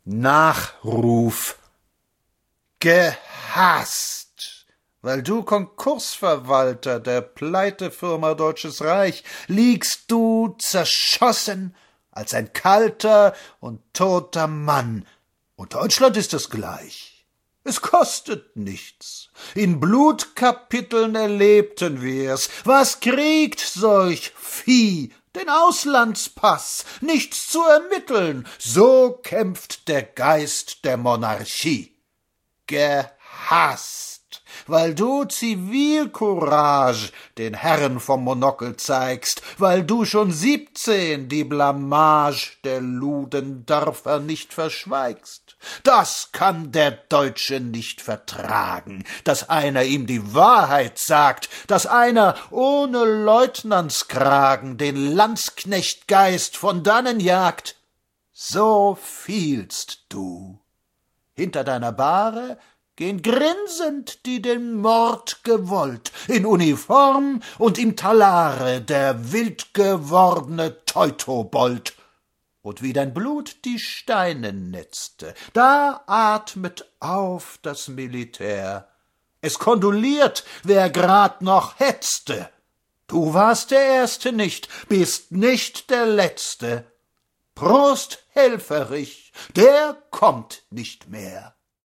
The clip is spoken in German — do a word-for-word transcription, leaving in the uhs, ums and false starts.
Nachruf. Gehasst, weil du Konkursverwalter der Pleitefirma Deutsches Reich, liegst du zerschossen als ein kalter und toter Mann. Und Deutschland ist es gleich. Es kostet nichts. In Blutkapiteln erlebten wir's. Was kriegt solch Vieh? Den Auslandspass, nichts zu ermitteln. So kämpft der Geist der Monarchie. Gehasst, weil du Zivilcourage den Herren vom Monokel zeigst, weil du schon siebzehn die Blamage der Ludendorfer nicht verschweigst. Das kann der Deutsche nicht vertragen, dass einer ihm die Wahrheit sagt, dass einer ohne Leutnantskragen den Landsknechtgeist von dannen jagt. So fielst du. Hinter deiner Bahre gehen grinsend die den Mord gewollt, in Uniform und im Talare der wild gewordene Teutobold. Und wie dein Blut die Steine netzte, da atmet auf das Militär. Es kondoliert, wer grad noch hetzte. Du warst der Erste nicht, bist nicht der Letzte. Prost, Helfferich, der kommt nicht mehr.